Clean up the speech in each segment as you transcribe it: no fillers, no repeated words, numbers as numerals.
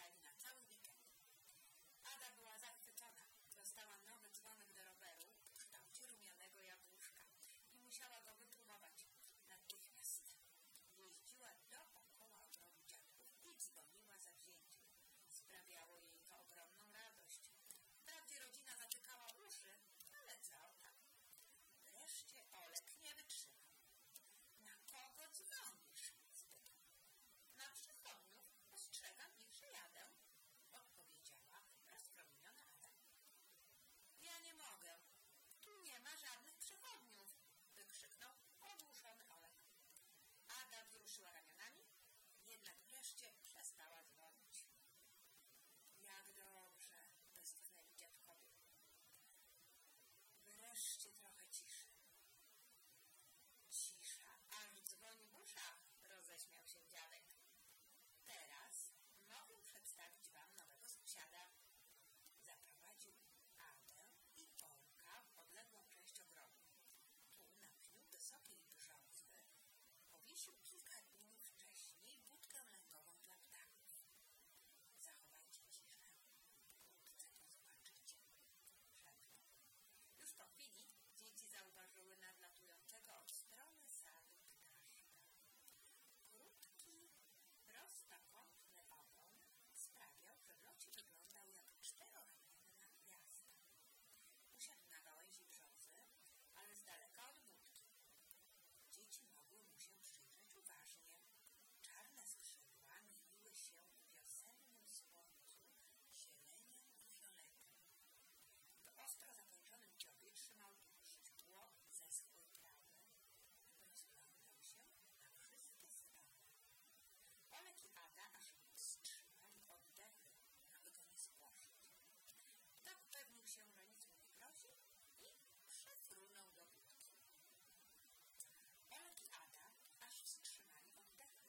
zostali na cały weekend. Ada była zachwycona. Dostała nowy dzwonek do roweru w kształcie rumianego jabłuszka i musiała go wypróbować natychmiast. Jeździła dookoła ogrodu dziadków i dzwoniła zawzięcie. Sprawiało jej to ogromną radość. Wprawdzie rodzina zatykała uszy, ale co tam? Wreszcie Olek nie wytrzymał. Na kogo dzwonisz? Spytał. Na przychodniów. Ostrzegam ich, że jadę, odpowiedziała rozpromieniona Ada. Ja nie mogę. Tu nie ma żadnych przychodniów, wykrzyknął ogłuszony Olek. Ada wzruszyła ramionami, jednak wreszcie przestała dzwonić. Jak dobrze, westchnęli dziadkowie. Wreszcie trochę ciszy. Cisza, aż dzwoni w uszach, roześmiał się dziadek. Teraz mogę przedstawić wam nowego sąsiada. Zaprowadził Adę i Olka w odległą część ogrodu. Tu na pniu wysokiej brzozy powiesił kilka dni wcześniej budkę lęgową dla ptaków. Zachowajcie ciszę, wkrótce to zobaczycie, szepnął. Już po chwili dzieci zauważyły nadlatującego od strony sadu ptaszka. Krótki, prostokątny ogon sprawiał, że w locie wyglądał jak czteroramienna gwiazda. Usiadł na gałęzi brzozy, ale z daleka od budki. Dzieci mogły mu się przyjrzeć uważnie. Czarne skrzydła mieniły się w wiosennym słońcu zielenią i fioletem. W ostro zakończonym dziobie trzymał źdźbło zeschłej trawy. Rozglądał się na wszystkie strony. Olek i Ada aż wstrzymali oddechy, aby go nie spłoszyć. Tak upewnił się, że nic mu nie grozi i przefrunął do budki. Olek i Ada aż wstrzymali oddechy.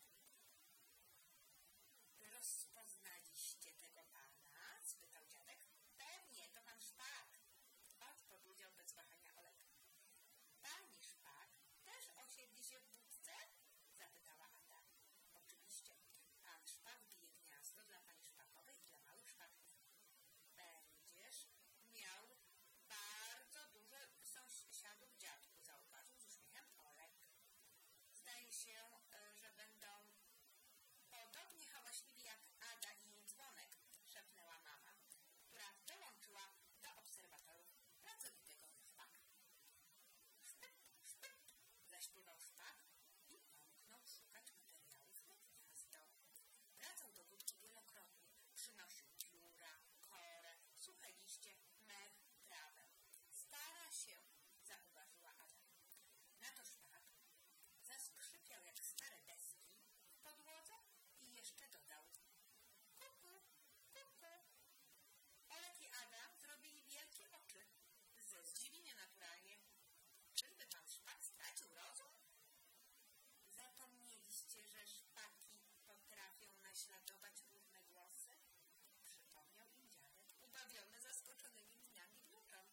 Rozpoznaliście tego pana? Spytał dziadek. Pewnie, to pan Szpak, odpowiedział bez wahania Olek. Pani Szpak też osiedli się w budce? Zapytała Ada. Oczywiście, pan Szpak bije gniazdo dla pani Szpakowej i dla małych szpaków. Będziesz miał bardzo dużo sąsiadów, dziadku, zauważył z uśmiechem Olek. Zdaje się, że będą podobnie hałaśliwi jak Ada i jej dzwonek, szepnęła mama, która dołączyła do obserwatorów pracowitego Szpaka. Szpyt, szpyt, zaśpiewał Szpak i pomknął szukać materiałów na gniazdo. Wracał do budki wielokrotnie. Przynosił pióra, korę, suche liście, mech, trawę. Stara się, zauważyła Ada. Na to Szpak zaskrzypiał jak stare deski w podłodze i jeszcze dodał: kuku, kuku. Olek i Ada zrobili wielkie oczy. Ze zdziwienia naturalnie. Czyżby pan Szpak stracił rozum? Zapomnieliście, że szpaki potrafią naśladować różne głosy? Przypomniał im dziadek, ubawiony zaskoczonymi minami wnuczą.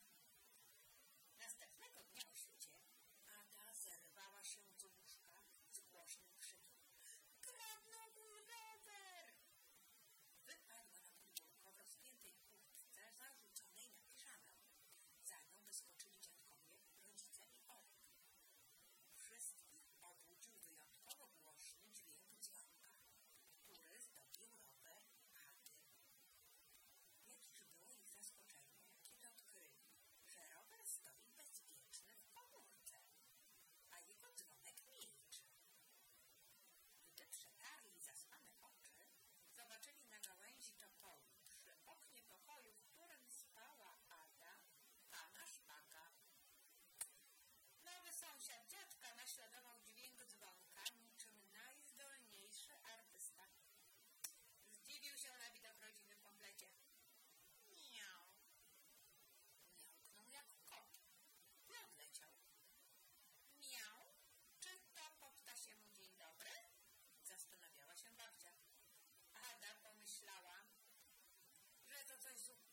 Następnego dnia o świcie Ada zerwała się z łóżka z głośnym krzykiem. Kradną mój rower! Wypadła na podwórko w rozpiętej kurtce zarzuconej na piżamę. Za nią wyskoczyli dziadkowie, rodzice i Olek. Wszystkich obudził wyjątkowo głośny dźwięk dzwonka, który zdobił rower Ady. Jakież było ich zaskoczenie, kiedy odkryli, że rower stoi bezpieczny w komórce, a jego dzwonek milczy. Gdy przetarli zasłane oczy, zobaczyli na gałęzi topolu przy oknie pokoju, w którym spała Ada, pana Szpaka. Nowy sąsiad dziadka naśladował dźwięk dzwonka niczym najzdolniejszy artysta. Zdziwił się na widok rodziny w komplecie. Miau. Miałknął jak kot i odleciał. Miau? Czy to po ptasiemu dzień dobry? Zastanawiała się babcia. Ada pomyślała, że to coś